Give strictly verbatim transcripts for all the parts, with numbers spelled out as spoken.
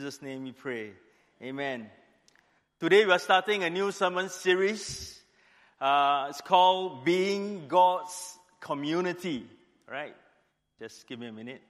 In Jesus' name we pray. Amen. Today we are starting a new sermon series. Uh, it's called Being God's Community. All right? Just give me a minute.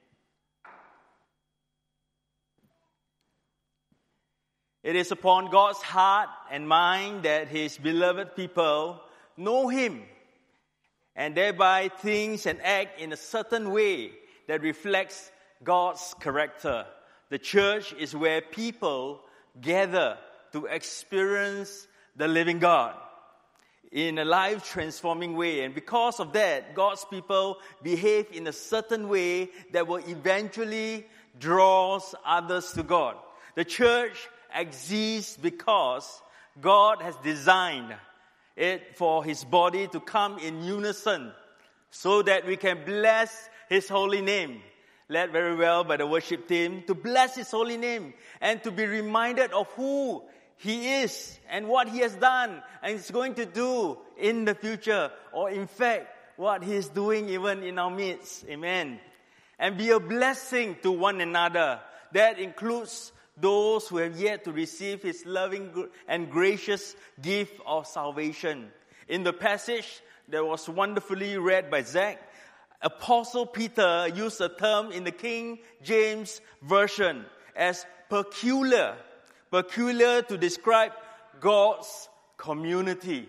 It is upon God's heart and mind that His beloved people know Him and thereby think and act in a certain way that reflects God's character. The church is where people gather to experience the living God in a life-transforming way. And because of that, God's people behave in a certain way that will eventually draw others to God. The church exists because God has designed it for His body to come in unison so that we can bless His holy name. Led very well by the worship team, to bless His holy name and to be reminded of who He is and what He has done and is going to do in the future, or in fact, what He is doing even in our midst. Amen. And be a blessing to one another. That includes those who have yet to receive His loving and gracious gift of salvation. In the passage that was wonderfully read by Zach, Apostle Peter used a term in the King James Version as peculiar, peculiar to describe God's community.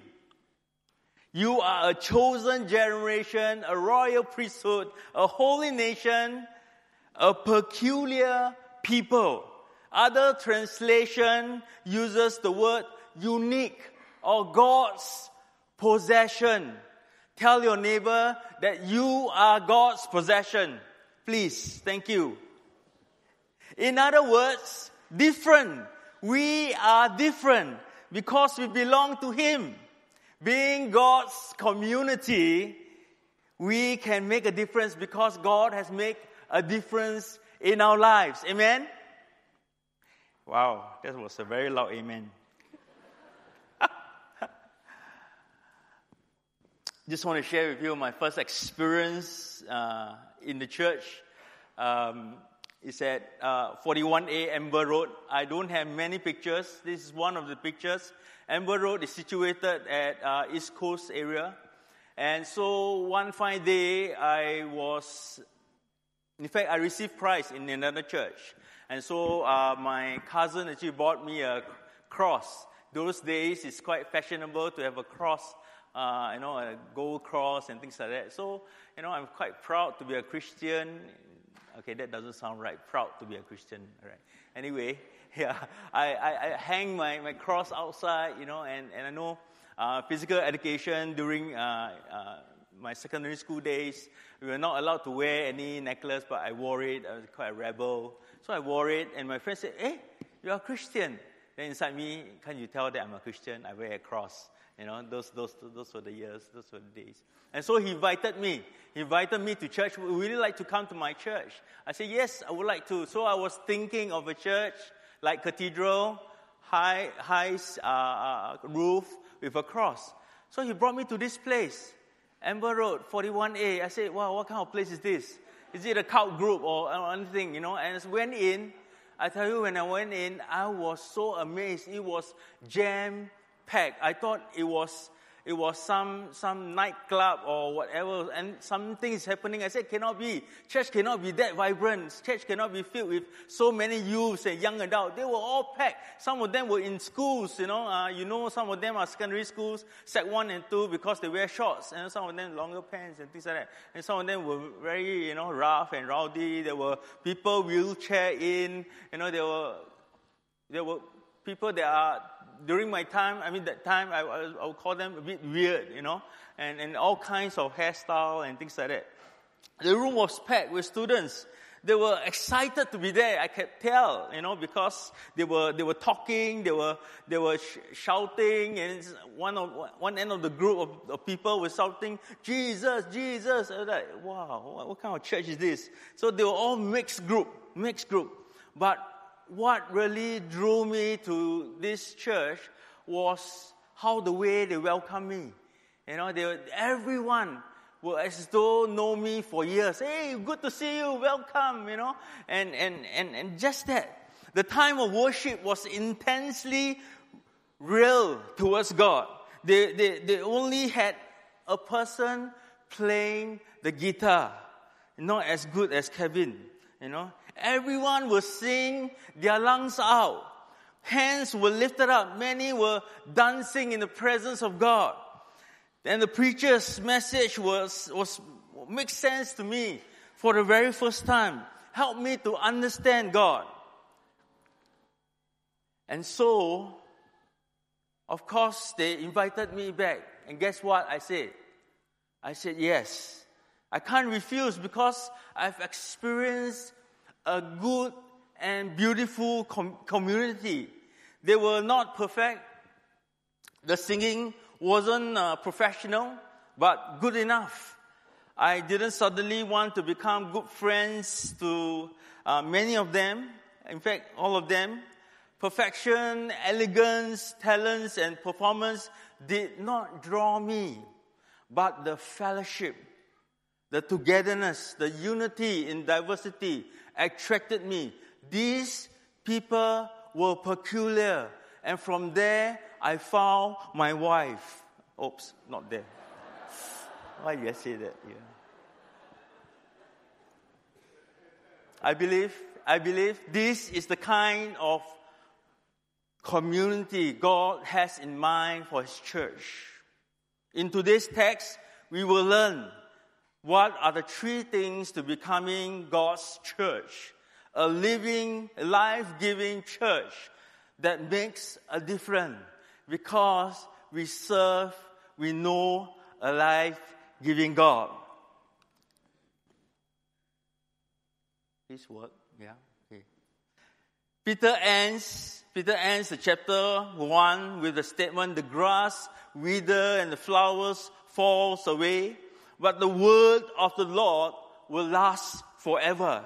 You are a chosen generation, a royal priesthood, a holy nation, a peculiar people. Other translation uses the word unique or God's possession. Tell your neighbor that you are God's possession. Please, thank you. In other words, different. We are different because we belong to Him. Being God's community, we can make a difference because God has made a difference in our lives. Amen? Wow, that was a very loud amen. Just want to share with you my first experience uh, in the church. Um, it's at uh, forty-one A Amber Road. I don't have many pictures. This is one of the pictures. Amber Road is situated at uh, East Coast area. And so one fine day, I was, in fact, I received Christ in another church. And so uh, my cousin actually bought me a cross. Those days, it's quite fashionable to have a cross. Uh, you know, a gold cross and things like that. So, you know, I'm quite proud to be a Christian. Okay, that doesn't sound right. Proud to be a Christian. All right. Anyway, yeah, I, I, I hang my, my cross outside, you know, and, and I know uh, physical education during uh, uh, my secondary school days, we were not allowed to wear any necklace, but I wore it. I was quite a rebel. So I wore it, and my friend said, hey, you're a Christian. Then inside me, can you tell that I'm a Christian? I wear a cross. You know, those those those were the years, those were the days. And so he invited me. He invited me to church. Would you really like to come to my church? I said, yes, I would like to. So I was thinking of a church like cathedral, high high uh, roof with a cross. So he brought me to this place, Amber Road, forty-one A. I said, wow, what kind of place is this? Is it a cult group or anything, you know? And I went in. I tell you, when I went in, I was so amazed. It was jam packed. I thought it was it was some some nightclub or whatever, and something is happening. I said, cannot be. Church cannot be that vibrant. Church cannot be filled with so many youths and young adults. They were all packed. Some of them were in schools, you know. Uh, you know, some of them are secondary schools, sec one and two, because they wear shorts, and some of them longer pants and things like that. And some of them were very, you know, rough and rowdy. There were people wheelchair in. You know, there were there were people that are. During my time, I mean that time, I, I would call them a bit weird, you know, and, and all kinds of hairstyle and things like that. The room was packed with students. They were excited to be there. I could tell, you know, because they were they were talking, they were they were sh- shouting, and one of one end of the group of, of people was shouting, "Jesus, Jesus!" I was like, "Wow, what, what kind of church is this?" So they were all mixed group, mixed group, but what really drew me to this church was how the way they welcomed me. You know, they were, everyone were as though know me for years. Hey, good to see you, welcome, you know. And, and, and, and just that. The time of worship was intensely real towards God. They, they, they only had a person playing the guitar, not as good as Kevin, you know. Everyone was singing their lungs out. Hands were lifted up. Many were dancing in the presence of God. And the preacher's message was, was makes sense to me for the very first time. Helped me to understand God. And so, of course, they invited me back. And guess what I said? I said, yes. I can't refuse because I've experienced a good and beautiful com- community. They were not perfect. The singing wasn't uh, professional, but good enough. I didn't suddenly want to become good friends to uh, many of them. In fact, all of them. Perfection, elegance, talents, and performance did not draw me, but the fellowship, the togetherness, the unity in diversity attracted me. These people were peculiar, and from there I found my wife. Oops, not there. Why did I say that? Yeah. I believe, I believe this is the kind of community God has in mind for His church. In today's text, we will learn what are the three things to becoming God's church. A living, life-giving church that makes a difference because we serve, we know a life-giving God. This work? Yeah, okay. Peter ends Peter ends the chapter one with the statement, the grass wither and the flowers falls away, but the word of the Lord will last forever.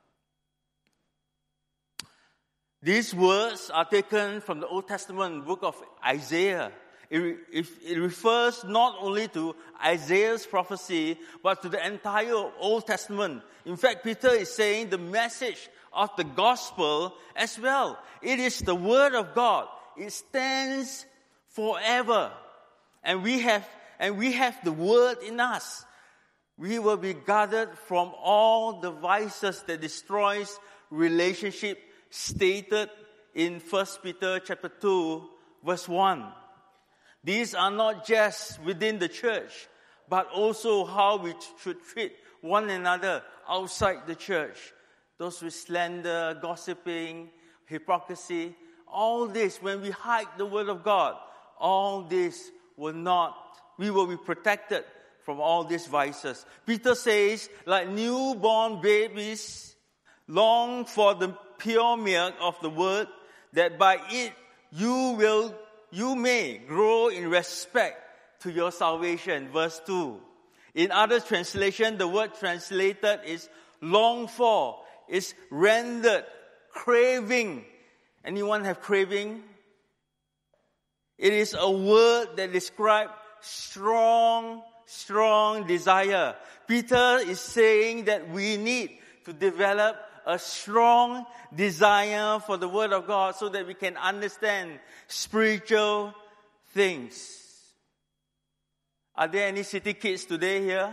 These words are taken from the Old Testament book of Isaiah. It, it, it refers not only to Isaiah's prophecy, but to the entire Old Testament. In fact, Peter is saying the message of the gospel as well. It is the word of God. It stands forever. And we have, and we have the word in us. We will be guarded from all the vices that destroys relationship, stated in First Peter chapter two, verse one. These are not just within the church, but also how we should treat one another outside the church. Those with slander, gossiping, hypocrisy, all this, when we hide the word of God, all this will not, we will be protected from all these vices. Peter says, like newborn babies, long for the pure milk of the word, that by it you will, you may grow in respect to your salvation. Verse two. In other translation, the word translated is long for, is rendered craving. Anyone have craving? It is a word that describes strong, strong desire. Peter is saying that we need to develop a strong desire for the Word of God so that we can understand spiritual things. Are there any city kids today here?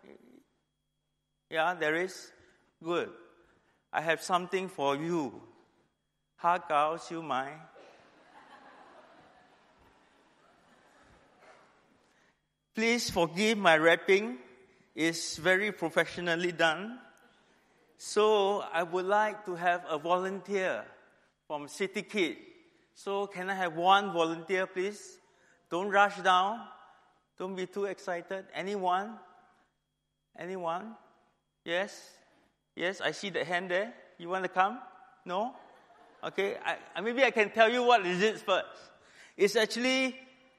Yeah, there is? Good. I have something for you. Ha Gao Xiu Mai. Please forgive my rapping. It's very professionally done. So I would like to have a volunteer from City Kid. So can I have one volunteer, please? Don't rush down. Don't be too excited. Anyone? Anyone? Yes? Yes, I see the hand there. You want to come? No? Okay, I, maybe I can tell you what it is first. It's actually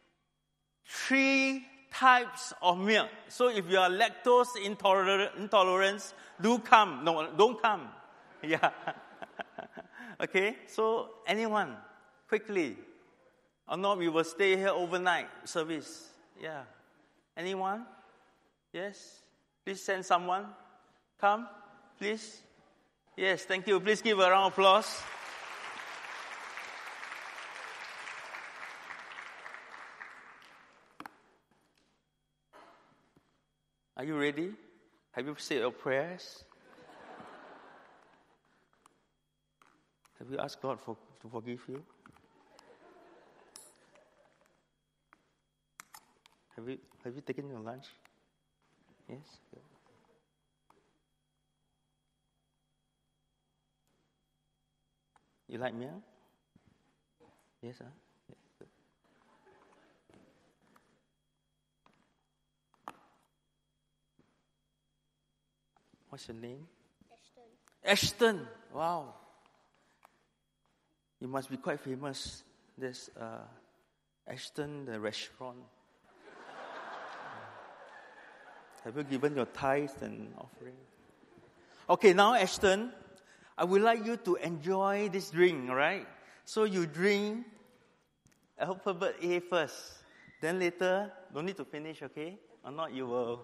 three types of milk. So if you are lactose intolerant, intolerant, do come. No, don't come. Yeah. Okay, so anyone, quickly. Or not, we will stay here overnight service. Yeah. Anyone? Yes? Please send someone. Come, please. Yes, thank you. Please give a round of applause. Are you ready? Have you said your prayers? Have you asked God for, to forgive you? Have you, have you taken your lunch? Yes? Good. You like milk? Yes, huh? Yeah, good. What's your name? Ashton. Ashton. Wow. You must be quite famous. There's uh, Ashton, the restaurant. Have you given your tithes and offering? Okay, now Ashton, I would like you to enjoy this drink, all right? So you drink alphabet A first. Then later, don't need to finish, okay? Or not, you will.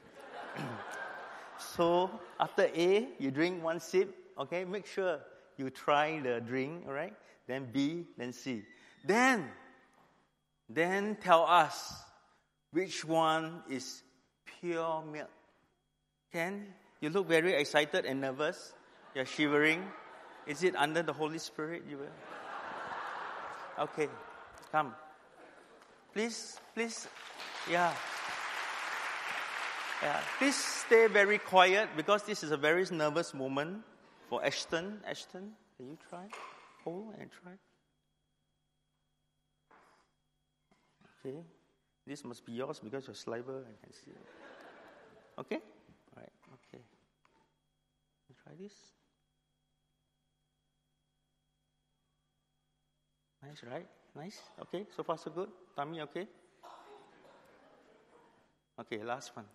So after A, you drink one sip, okay? Make sure you try the drink, all right? Then B, then C. Then, then tell us which one is pure milk. Can? You look very excited and nervous. You're shivering. Is it under the Holy Spirit? You will. Okay, come. Please, please, yeah. Yeah, please stay very quiet because this is a very nervous moment for Ashton. Ashton, can you try? Hold and try. Okay, this must be yours because your saliva, I can see it. Okay? All right, okay. You try this. Nice, right? Nice. Okay, so far so good. Tummy okay? Okay, last one.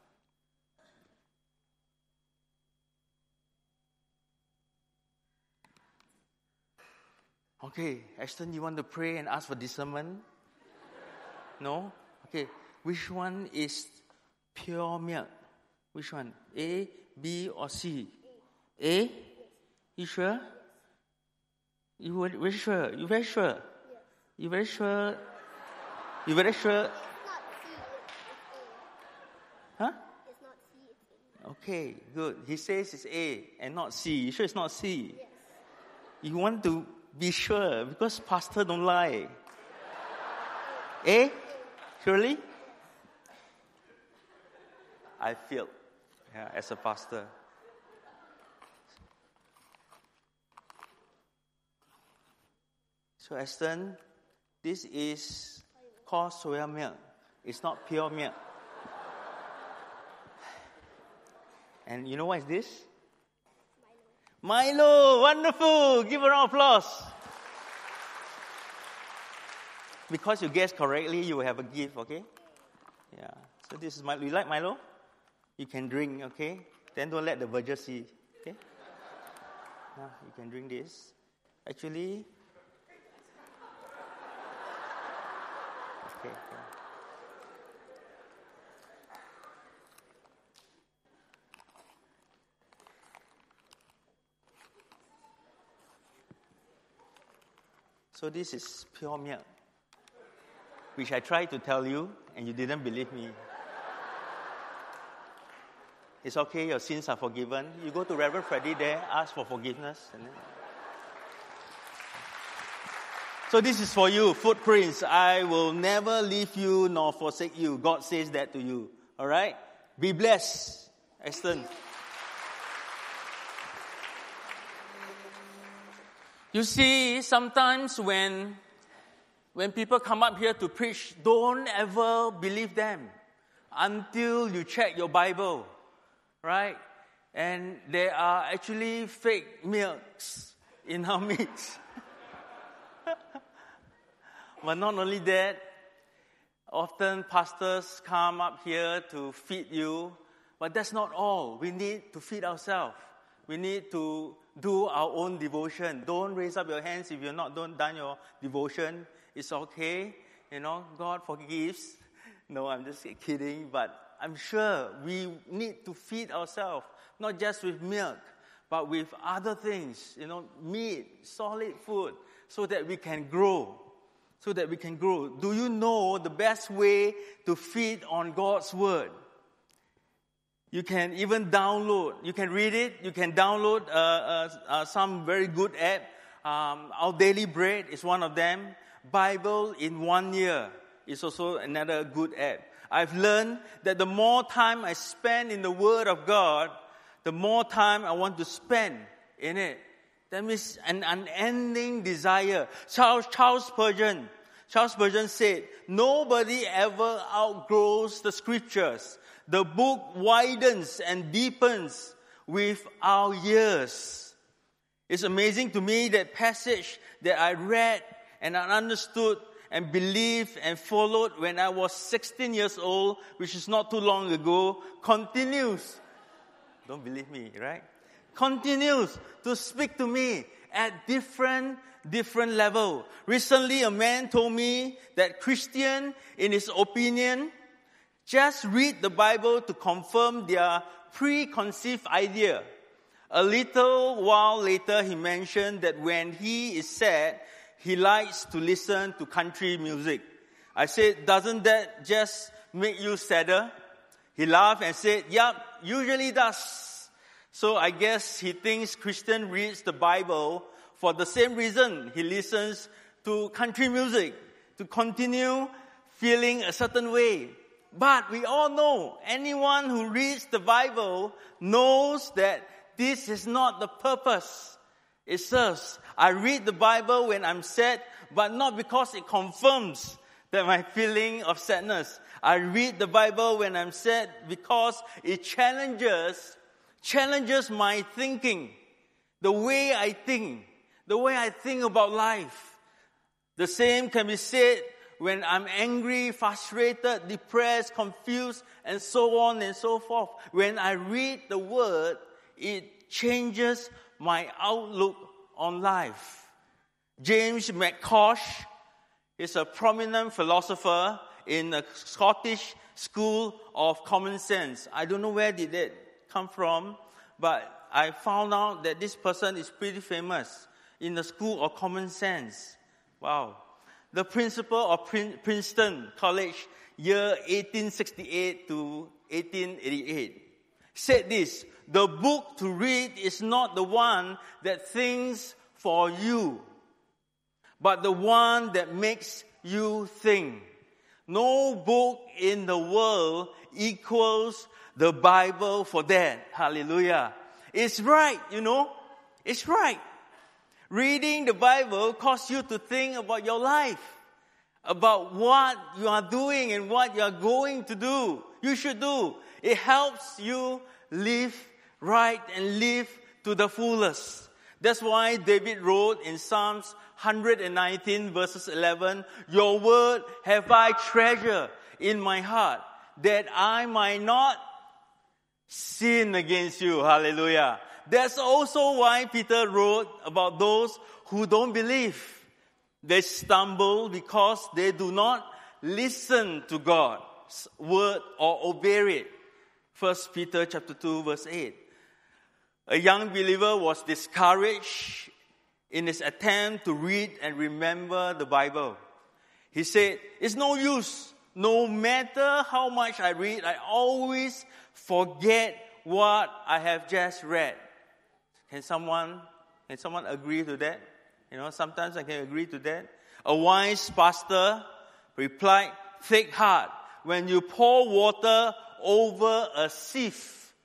Okay, Ashton, you want to pray and ask for discernment? No? Okay, which one is pure milk? Which one? A, B, or C? A? You sure? You very sure? You very sure? You very sure? You very sure? Huh? It's not C, it's A. Okay, good. He says it's A and not C. You sure it's not C? Yes. You want to be sure because pastor don't lie. A? Surely? I failed, yeah, as a pastor. So Ashton, this is called soya milk. It's not pure milk. And you know what is this? Milo. Milo, wonderful. Give a round of applause. Because you guessed correctly, you will have a gift, okay? Yeah. So this is Milo. You like Milo? You can drink, okay? Then don't let the verger see, okay? Now you can drink this. Actually, okay. okay. So this is pure milk, which I tried to tell you, and you didn't believe me. It's okay, your sins are forgiven. You go to Reverend Freddie there, ask for forgiveness. And then... So this is for you, footprints. I will never leave you nor forsake you. God says that to you. All right? Be blessed, Ashton. You see, sometimes when, when people come up here to preach, don't ever believe them until you check your Bible. Right? And there are actually fake milks in our midst. But not only that, often pastors come up here to feed you, but that's not all. We need to feed ourselves. We need to do our own devotion. Don't raise up your hands if you're not done, done your devotion. It's okay. You know, God forgives. No, I'm just kidding, but I'm sure we need to feed ourselves, not just with milk, but with other things, you know, meat, solid food, so that we can grow, so that we can grow. Do you know the best way to feed on God's word? You can even download. You can read it. You can download uh, uh, uh, some very good app. Um, Our Daily Bread is one of them. Bible in one year is also another good app. I've learned that the more time I spend in the Word of God, the more time I want to spend in it. That means an unending desire. Charles, Charles Spurgeon, Charles Spurgeon said, nobody ever outgrows the Scriptures. The book widens and deepens with our years. It's amazing to me that passage that I read and I understood and believed and followed when I was sixteen years old, which is not too long ago, continues. Don't believe me, right? Continues to speak to me at different, different level. Recently, a man told me that Christian, in his opinion, just read the Bible to confirm their preconceived idea. A little while later, he mentioned that when he is sad, he likes to listen to country music. I said, doesn't that just make you sadder? He laughed and said, yup, usually does. So I guess he thinks Christian reads the Bible for the same reason he listens to country music, to continue feeling a certain way. But we all know, anyone who reads the Bible knows that this is not the purpose it serves. I read the Bible when I'm sad, but not because it confirms that my feeling of sadness. I read the Bible when I'm sad because it challenges, challenges my thinking, the way I think, the way I think about life. The same can be said when I'm angry, frustrated, depressed, confused, and so on and so forth. When I read the Word, it changes my outlook on life. James McCosh is a prominent philosopher in the Scottish School of Common Sense. I don't know where did that come from, but I found out that this person is pretty famous in the School of Common Sense. Wow. The principal of Princeton College, year eighteen sixty-eight to eighteen eighty-eight, said this: the book to read is not the one that thinks for you, but the one that makes you think. No book in the world equals the Bible for that. Hallelujah. It's right, you know. It's right. Reading the Bible causes you to think about your life, about what you are doing and what you are going to do. You should do. It helps you live right and live to the fullest. That's why David wrote in Psalms one nineteen verses eleven, your word have I treasured in my heart, that I might not sin against you. Hallelujah. That's also why Peter wrote about those who don't believe. They stumble because they do not listen to God's word or obey it. First Peter chapter two verse eight. A young believer was discouraged in his attempt to read and remember the Bible. He said, it's no use. No matter how much I read, I always forget what I have just read. Can someone, can someone agree to that? You know, sometimes I can agree to that. A wise pastor replied, take heart when you pour water over a sieve.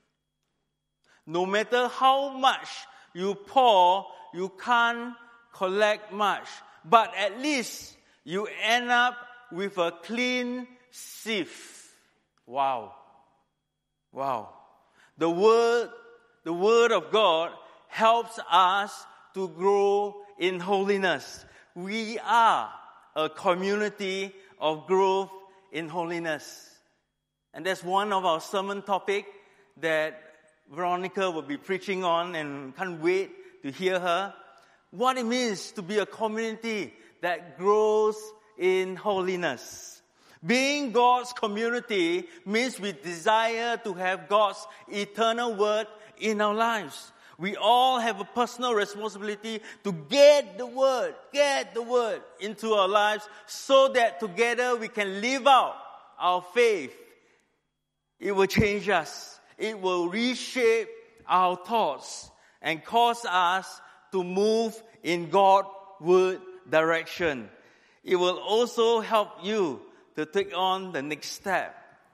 No matter how much you pour, you can't collect much. But at least you end up with a clean sieve. Wow. Wow. The word, the word of God helps us to grow in holiness. We are a community of growth in holiness. And that's one of our sermon topic that Veronica will be preaching on, and can't wait to hear her. What it means to be a community that grows in holiness. Being God's community means we desire to have God's eternal word in our lives. We all have a personal responsibility to get the word, get the word into our lives so that together we can live out our faith. It will change us. it will reshape our thoughts and cause us to move in Godward direction. It will also help you to take on the next step,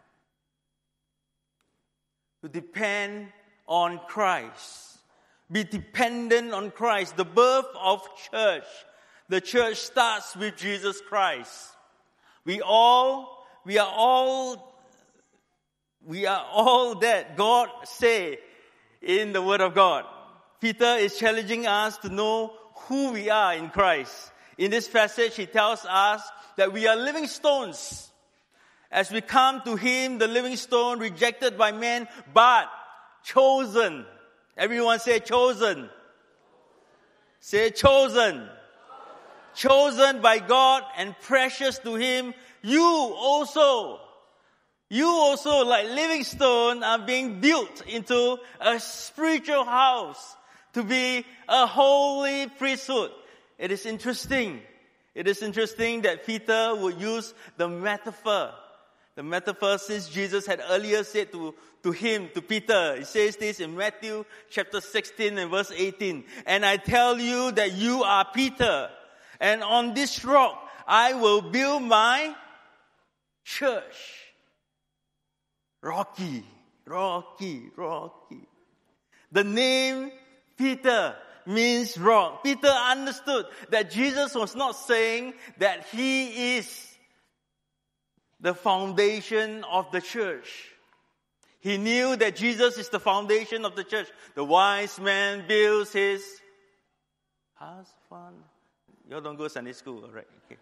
to depend on Christ. Be dependent on Christ. The birth of church. The church starts with Jesus Christ. We all, we are all, we are all that God say in the Word of God. Peter is challenging us to know who we are in Christ. In this passage, he tells us that we are living stones. As we come to him, the living stone rejected by men, but chosen. Everyone say chosen. Say chosen. Chosen by God and precious to him. You also, you also like living stone are being built into a spiritual house to be a holy priesthood. It is interesting. It is interesting that Peter would use the metaphor. The metaphor since Jesus had earlier said to, to him, to Peter. He says this in Matthew chapter sixteen and verse eighteen. And I tell you that you are Peter. And on this rock I will build my church. Rocky, Rocky, Rocky. The name Peter means rock. Peter understood that Jesus was not saying that he is the foundation of the church. He knew that Jesus is the foundation of the church. The wise man builds his house. Fun. You all don't go Sunday school, all right? Okay.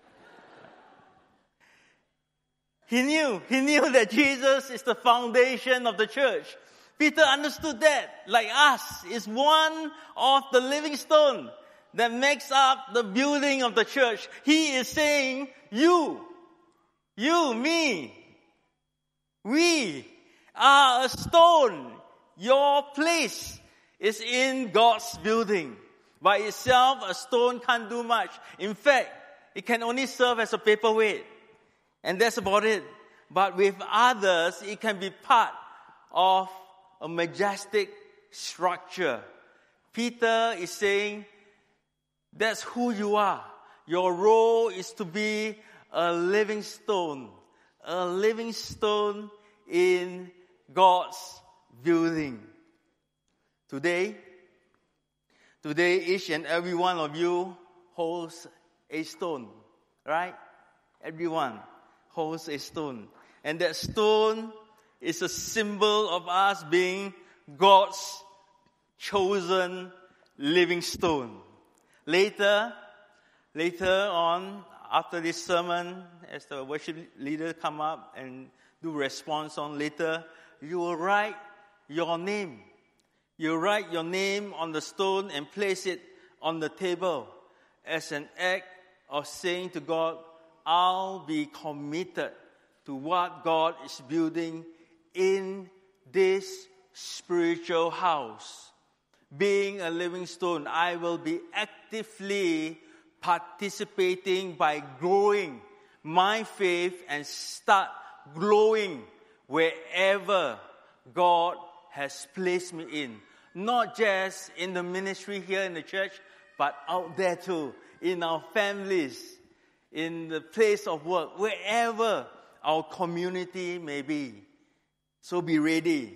He knew, he knew that Jesus is the foundation of the church. Peter understood that, like us, is one of the living stone that makes up the building of the church. He is saying, you, you, me, we are a stone. Your place is in God's building. By itself, a stone can't do much. In fact, it can only serve as a paperweight. And that's about it. But with others, it can be part of a majestic structure. Peter is saying, that's who you are. Your role is to be a living stone. A living stone in God's building. Today, today each and every one of you holds a stone. Right? Everyone holds a stone. And that stone is a symbol of us being God's chosen living stone. Later, later on, after this sermon, as the worship leader come up and do response on later, you will write your name. You write your name on the stone and place it on the table as an act of saying to God, I'll be committed to what God is building in this spiritual house. Being a living stone, I will be actively participating by growing my faith and start growing wherever God has placed me in. Not just in the ministry here in the church, but out there too, in our families, in the place of work, wherever our community may be. So be ready.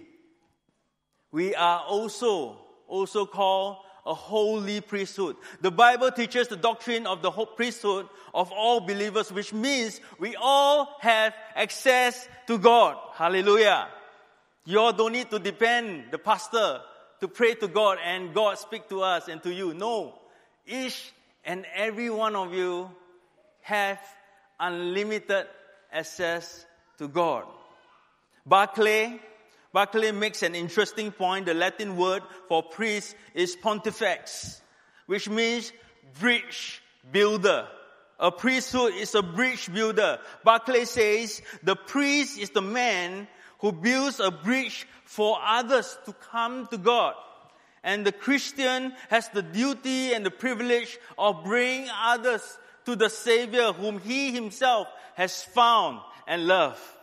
We are also, also called a holy priesthood. The Bible teaches the doctrine of the whole priesthood of all believers, which means we all have access to God. Hallelujah. You all don't need to depend the pastor to pray to God and God speak to us and to you. No. Each and every one of you have unlimited access to God. Barclay, Barclay makes an interesting point. The Latin word for priest is pontifex, which means bridge builder. A priesthood is a bridge builder. Barclay says the priest is the man who builds a bridge for others to come to God. And the Christian has the duty and the privilege of bringing others to the Savior whom he himself has found and loved.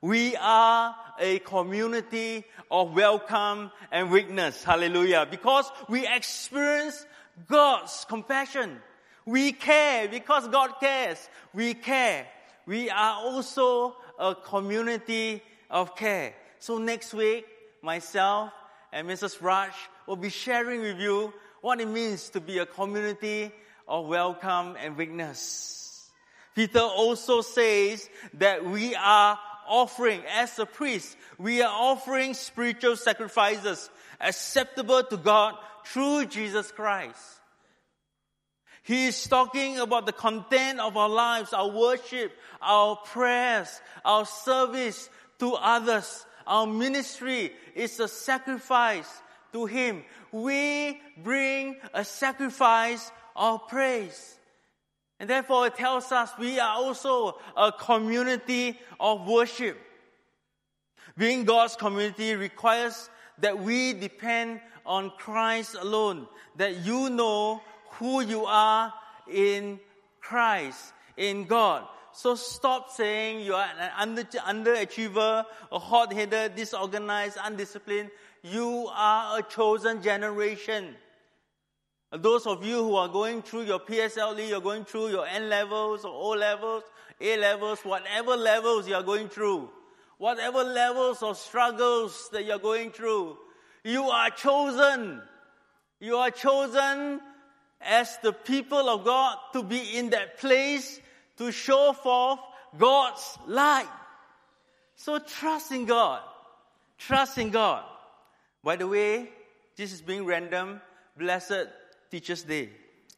We are a community of welcome and witness. Hallelujah. Because we experience God's compassion. We care because God cares. We care. We are also a community of care. So next week, myself and Missus Raj will be sharing with you what it means to be a community of welcome and witness. Peter also says that we are offering, as a priest, we are offering spiritual sacrifices acceptable to God through Jesus Christ. He is talking about the content of our lives, our worship, our prayers, our service to others. Our ministry is a sacrifice to Him. We bring a sacrifice of praise. And therefore it tells us we are also a community of worship. Being God's community requires that we depend on Christ alone. That you know who you are in Christ, in God. So stop saying you are an under, underachiever, a hot-headed, disorganized, undisciplined. You are a chosen generation. Those of you who are going through your P S L E, you're going through your N-levels or O-levels, A-levels, whatever levels you are going through, whatever levels of struggles that you're going through, you are chosen. You are chosen as the people of God to be in that place to show forth God's light. So trust in God. Trust in God. By the way, this is being random. Blessed Teacher's Day.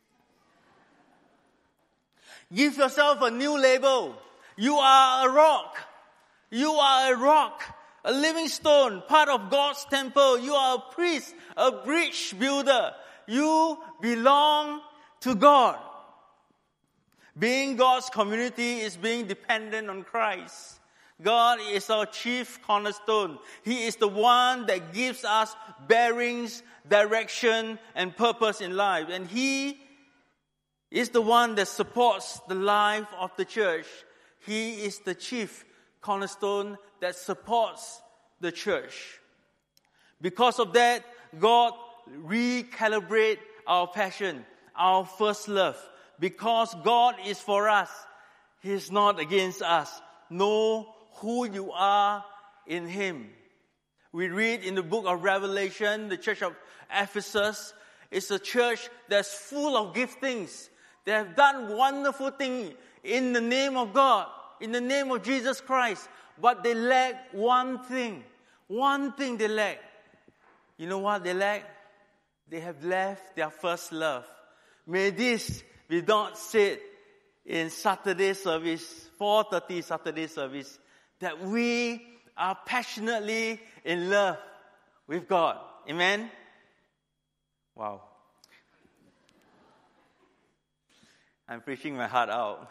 Give yourself a new label. You are a rock. You are a rock. A living stone, part of God's temple. You are a priest, a bridge builder. You belong to God. Being God's community is being dependent on Christ. God is our chief cornerstone. He is the one that gives us bearings, direction, and purpose in life. And He is the one that supports the life of the church. He is the chief cornerstone that supports the church. Because of that, God recalibrate our passion, our first love. Because God is for us, He is not against us. Know who you are in Him. We read in the book of Revelation, the church of Ephesus is a church that's full of giftings. They have done wonderful things in the name of God, in the name of Jesus Christ. But they lack one thing. One thing they lack. You know what they lack? They have left their first love. May this be not said in Saturday service, four thirty Saturday service, that we are passionately in love with God. Amen? Wow. I'm preaching my heart out.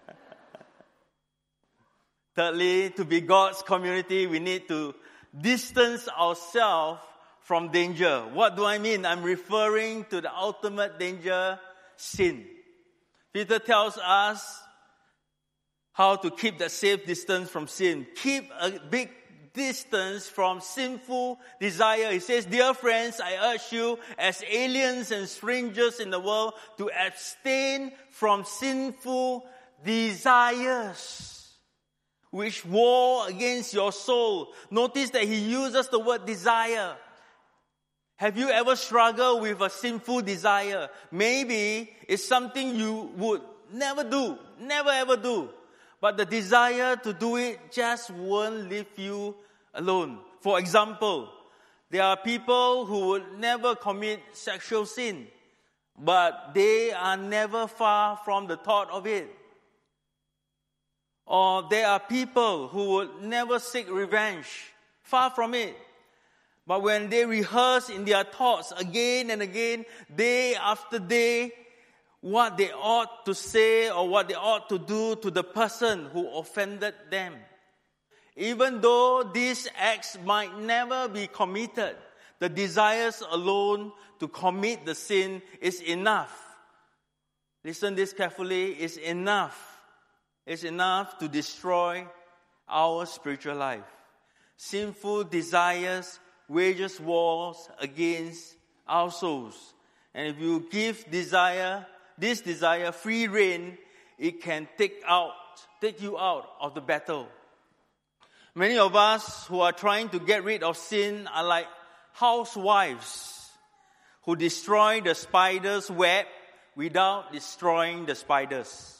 Thirdly, to be God's community, we need to distance ourselves from danger. What do I mean? I'm referring to the ultimate danger, sin. Peter tells us how to keep that safe distance from sin. Keep a big distance from sinful desire. He says, dear friends, I urge you as aliens and strangers in the world to abstain from sinful desires which war against your soul. Notice that he uses the word desire. Have you ever struggled with a sinful desire? Maybe it's something you would never do, never ever do. But the desire to do it just won't leave you alone. For example, there are people who would never commit sexual sin, but they are never far from the thought of it. Or there are people who would never seek revenge, far from it. But when they rehearse in their thoughts again and again, day after day, what they ought to say or what they ought to do to the person who offended them. Even though these acts might never be committed, the desires alone to commit the sin is enough. Listen this carefully, is enough. It's enough to destroy our spiritual life. Sinful desires wages wars against our souls. And if you give desire, this desire free rein, it can take out, take you out of the battle. Many of us who are trying to get rid of sin are like housewives who destroy the spider's web without destroying the spiders.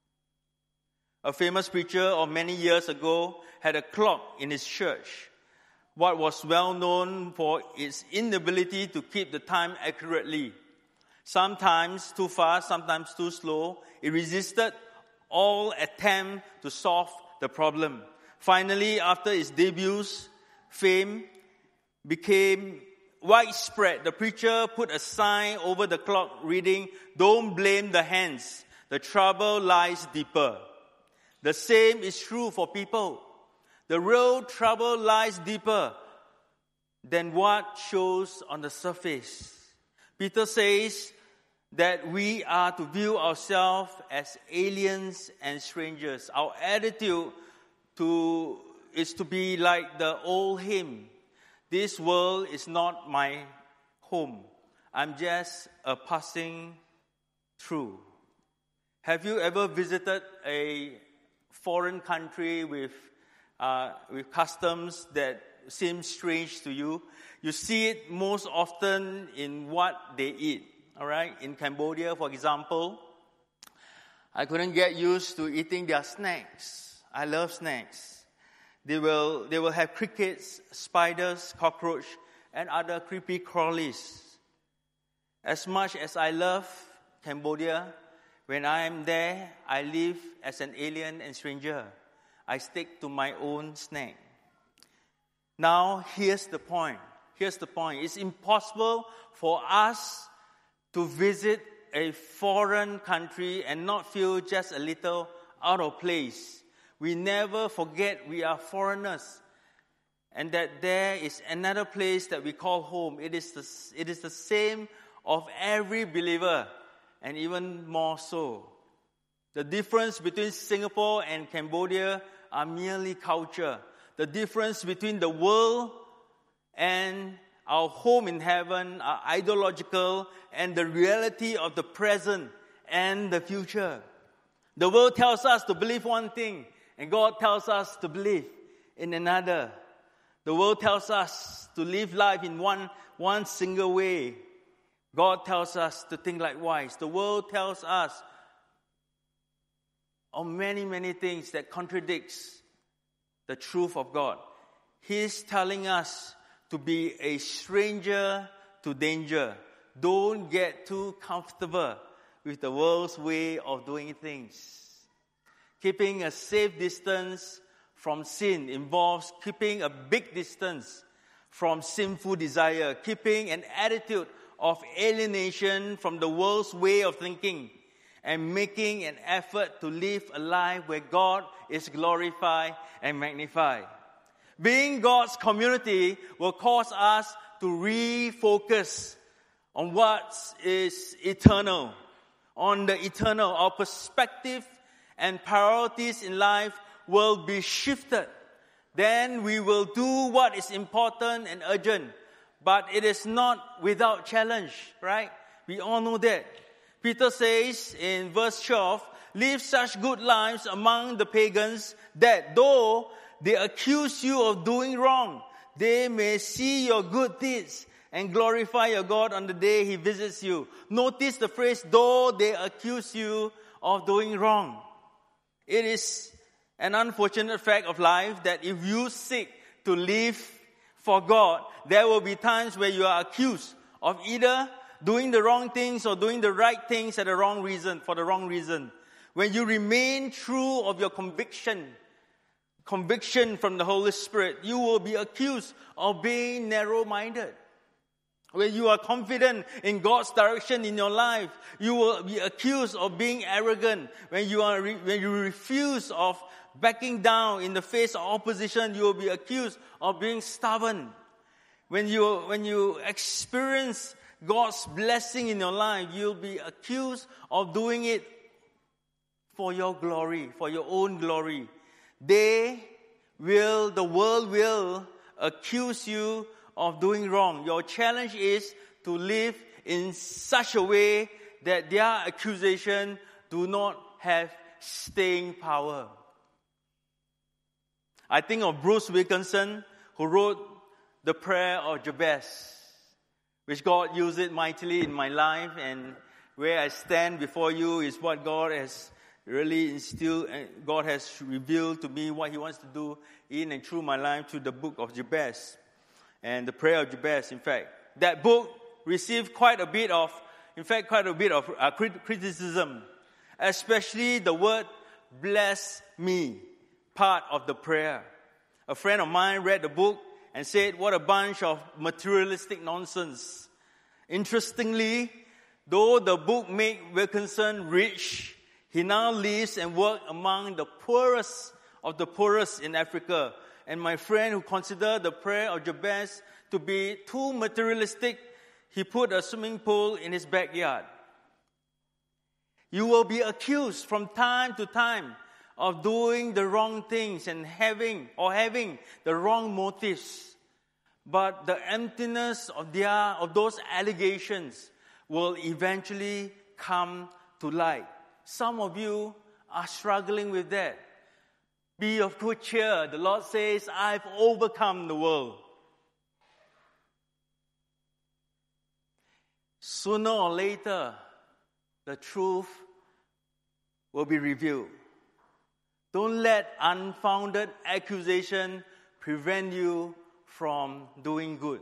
A famous preacher of many years ago had a clock in his church, what was well known for its inability to keep the time accurately. Sometimes too fast, sometimes too slow. It resisted all attempt to solve the problem. Finally, after its debut, fame became widespread. The preacher put a sign over the clock reading, "Don't blame the hands. The trouble lies deeper." The same is true for people. The real trouble lies deeper than what shows on the surface. Peter says that we are to view ourselves as aliens and strangers. Our attitude to is to be like the old hymn. This world is not my home. I'm just a passing through. Have you ever visited a foreign country with uh, with customs that seem strange to you? You see it most often in what they eat. All right, in Cambodia, for example, I couldn't get used to eating their snacks. I love snacks. They will they will have crickets, spiders, cockroach, and other creepy crawlies. As much as I love Cambodia, when I am there, I live as an alien and stranger. I stick to my own snack. Now, here's the point. Here's the point. It's impossible for us to visit a foreign country and not feel just a little out of place. We never forget we are foreigners and that there is another place that we call home. It is the, it is the same of every believer, and even more so. The difference between Singapore and Cambodia are merely culture. The difference between the world and our home in heaven are ideological and the reality of the present and the future. The world tells us to believe one thing, and God tells us to believe in another. The world tells us to live life in one, one single way. God tells us to think likewise. The world tells us of many, many things that contradicts the truth of God. He's telling us to be a stranger to danger. Don't get too comfortable with the world's way of doing things. Keeping a safe distance from sin involves keeping a big distance from sinful desire, keeping an attitude of alienation from the world's way of thinking, and making an effort to live a life where God is glorified and magnified. Being God's community will cause us to refocus on what is eternal, on the eternal. Our perspective and priorities in life will be shifted. Then we will do what is important and urgent. But it is not without challenge, right? We all know that. Peter says in verse twelve, live such good lives among the pagans that though they accuse you of doing wrong, they may see your good deeds and glorify your God on the day He visits you. Notice the phrase, though they accuse you of doing wrong. It is an unfortunate fact of life that if you seek to live for God, there will be times where you are accused of either doing the wrong things or doing the right things at the wrong reason, for the wrong reason. When you remain true of your conviction, conviction from the Holy Spirit, you will be accused of being narrow-minded. When you are confident in God's direction in your life, you will be accused of being arrogant. When you are re- when you refuse of backing down in the face of opposition, you will be accused of being stubborn. When you when you experience God's blessing in your life, you'll be accused of doing it for your glory, for your own glory. They will, the world will accuse you of doing wrong. Your challenge is to live in such a way that their accusation do not have staying power. I think of Bruce Wilkinson, who wrote the prayer of Jabez, which God used it mightily in my life, and where I stand before you is what God has really instilled, God has revealed to me what He wants to do in and through my life through the book of Jabez and the prayer of Jabez. In fact, that book received quite a bit of, in fact, quite a bit of uh, criticism, especially the word "bless me" part of the prayer. A friend of mine read the book and said, "What a bunch of materialistic nonsense." Interestingly, though the book made Wilkinson rich, he now lives and works among the poorest of the poorest in Africa. And my friend, who considered the prayer of Jabez to be too materialistic, he put a swimming pool in his backyard. You will be accused from time to time of doing the wrong things and having or having the wrong motives. But the emptiness of their of those allegations will eventually come to light. Some of you are struggling with that. Be of good cheer. The Lord says, "I've overcome the world." Sooner or later, the truth will be revealed. Don't let unfounded accusation prevent you from doing good.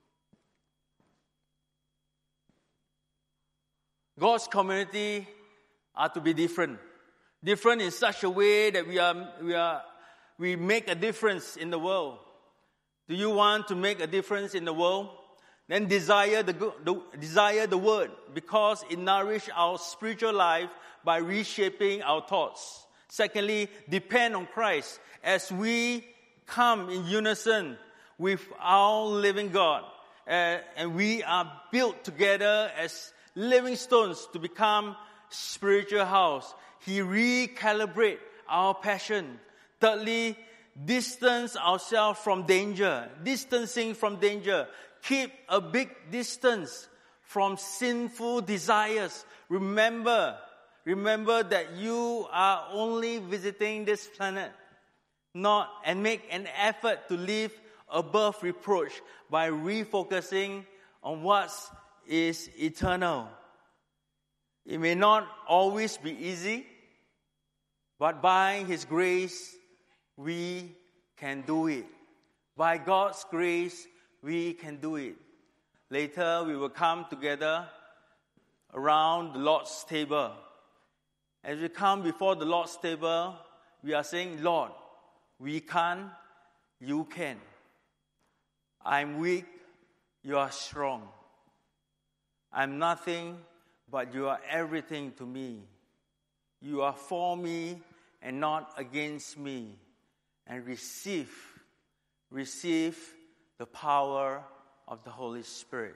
God's community are to be different. Different in such a way that we are we are we make a difference in the world. Do you want to make a difference in the world? Then desire the, the desire the word, because it nourishes our spiritual life by reshaping our thoughts. Secondly, depend on Christ as we come in unison with our living God, uh, and we are built together as living stones to become spiritual house. He recalibrate our passion. Thirdly, distance ourselves from danger. Distancing from danger. Keep a big distance from sinful desires. Remember, remember that you are only visiting this planet, not and make an effort to live above reproach by refocusing on what is eternal. It may not always be easy, but by His grace, we can do it. By God's grace, we can do it. Later, we will come together around the Lord's table. As we come before the Lord's table, we are saying, "Lord, we can't, you can. I'm weak, you are strong. I'm nothing, but you are everything to me. You are for me and not against me." And receive, receive the power of the Holy Spirit.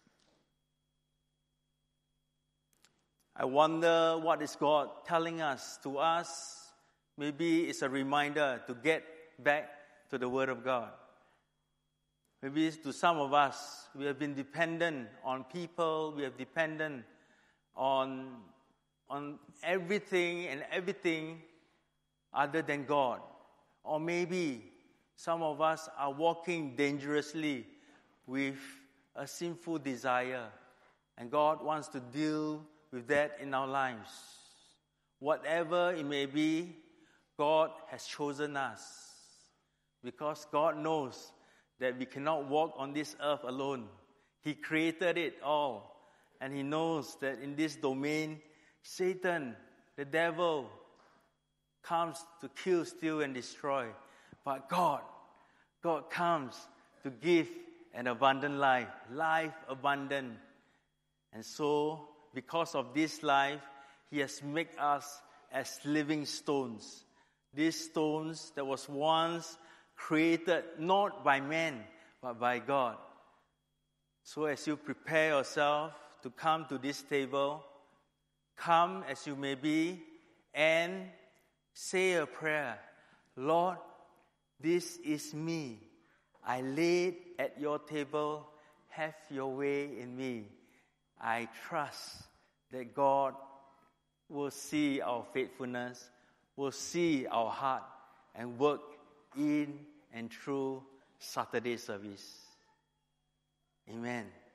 I wonder, what is God telling us to us? Maybe it's a reminder to get back to the Word of God. Maybe to some of us, we have been dependent on people, we have dependent on, on everything and everything other than God. Or maybe some of us are walking dangerously with a sinful desire, and God wants to deal with that in our lives. Whatever it may be, God has chosen us, because God knows that we cannot walk on this earth alone. He created it all, and He knows that in this domain, Satan, the devil, comes to kill, steal, and destroy. But God, God comes to give an abundant life, life abundant. And so, because of this life, He has made us as living stones. These stones that was once created not by man, but by God. So as you prepare yourself to come to this table, come as you may be and say a prayer. "Lord, This is me. I laid at your table. Have your way in me. I trust that God will see our faithfulness, will see our heart, and work in and through Saturday service. Amen.